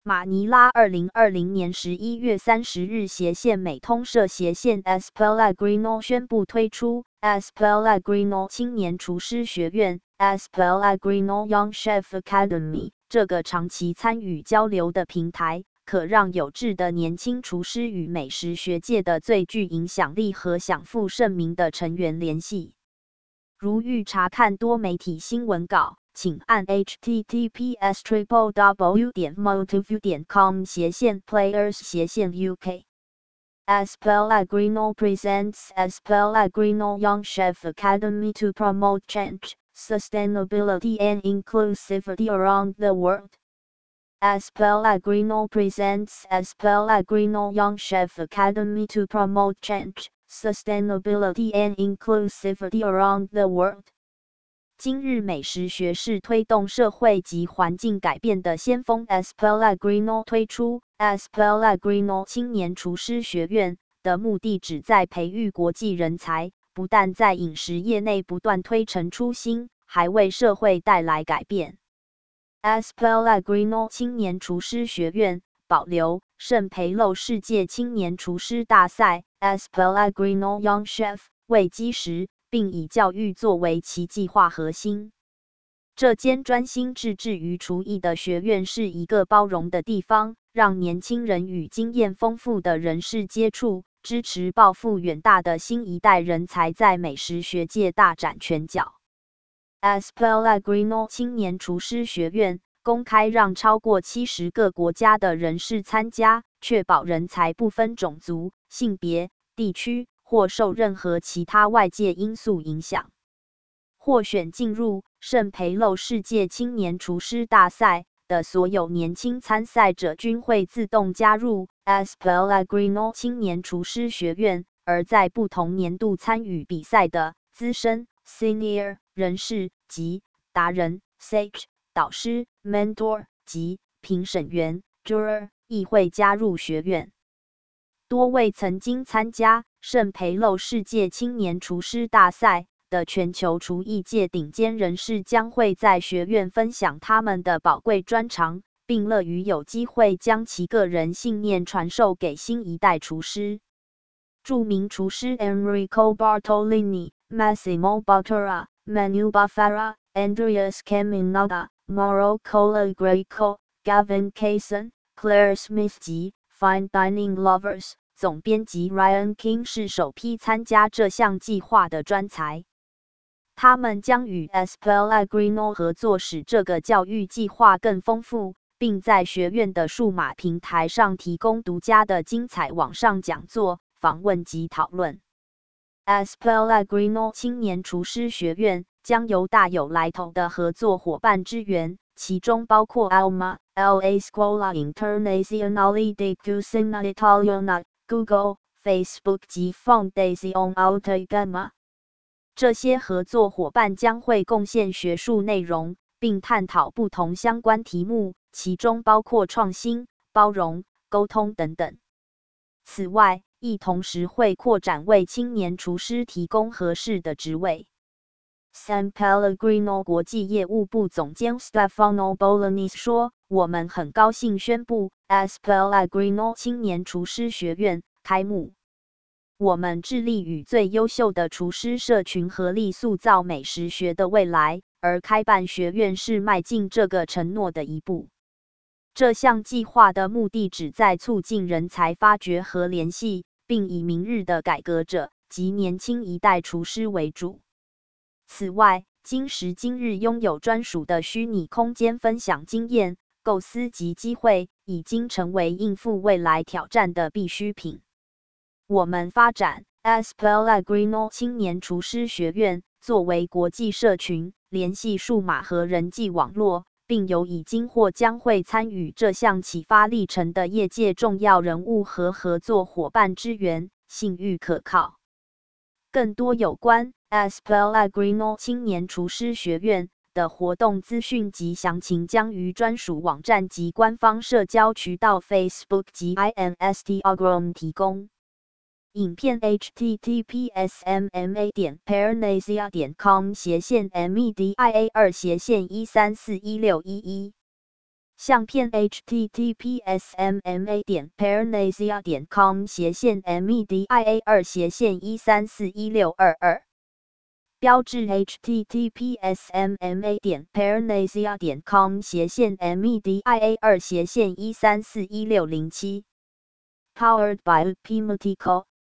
马尼拉2020年11月30日斜线美通社斜线 S Pellegrino 宣布推出 S Pellegrino 青年厨师学院 S Pellegrino Young Chef Academy 这个长期参与交流的平台，可让有志的年轻厨师与美食学界的最具影响力和享负盛名的成员联系。如欲查看多媒体新闻稿，请按 https://www.motiveview.com/players/UK。S Pellegrino presents S Pellegrino Young Chef Academy to promote change, sustainability and inclusivity around the world. S Pellegrino presents S Pellegrino Young Chef Academy to promote change, sustainability and inclusivity around the world. 今日美食学是推动社会及环境改变的先锋 S Pellegrino 推出 S Pellegrino 青年厨师学院的目的旨在培育国际人才，不但在饮食业内不断推陈出新，还为社会带来改变。S Pellegrino 青年厨师学院保留圣培漏世界青年厨师大赛 S Pellegrino Young Chef 为基石，并以教育作为其计划核心。这间专心致志于厨艺的学院是一个包容的地方，让年轻人与经验丰富的人士接触，支持抱负远大的新一代人才在美食学界大展拳脚。S Pellegrino 青年厨师学院公开让超过70个国家的人士参加，确保人才不分种族、性别、地区或受任何其他外界因素影响。获选进入圣培漏世界青年厨师大赛的所有年轻参赛者均会自动加入 S Pellegrino 青年厨师学院，而在不同年度参与比赛的资深 Senior 人士及达人 Sage 导师 Mentor 及评审员 Juror 亦会加入学院。多位曾经参加圣培漏世界青年厨师大赛的全球厨艺界顶尖人士将会在学院分享他们的宝贵专长，并乐于有机会将其个人信念传授给新一代厨师。著名厨师 Enrico Bartolini、Massimo Bottura、Manu Bufera、Andreas Caminada、Mauro Colagreco、Gavin Kaysen、Claire Smith 及 Fine Dining Lovers 总编辑 Ryan King 是首批参加这项计划的专才。他们将与 S Pellegrino 合作，使这个教育计划更丰富，并在学院的数码平台上提供独家的精彩网上讲座、访问及讨论。S Pellegrino 青年厨师学院将由大有来头的合作伙伴支援，其中包括 Alma、La Scuola Internazionale di Cucina Italiana、Google、Facebook 及 Fondazione Altagamma。这些合作伙伴将会贡献学术内容，并探讨不同相关题目，其中包括创新、包容、沟通等等。此外，亦同时会扩展为青年厨师提供合适的职位。San Pellegrino 国际业务部总监 Stefano Bolognese 说：“我们很高兴宣布 S Pellegrino 青年厨师学院开幕。我们致力与最优秀的厨师社群合力塑造美食学的未来，而开办学院是迈进这个承诺的一步。这项计划的目的旨在促进人才发掘和联系，并以明日的改革者及年轻一代厨师为主。此外，今时今日拥有专属的虚拟空间分享经验、构思及机会，已经成为应付未来挑战的必需品。我们发展 S Pellegrino 青年厨师学院作为国际社群，联系数码和人际网络，并由已经或将会参与这项启发历程的业界重要人物和合作伙伴支援，信誉可靠。更多有关 S Pellegrino 青年厨师学院的活动资讯及详情将于专属网站及官方社交渠道 Facebook 及 Instagram 提供。影片 https://mma.pearnasia.com/media2-1341611 相片 https://MMA.com/media2/1341622。标志 https://MMA.com/media2/1341607。Powered by Upimotico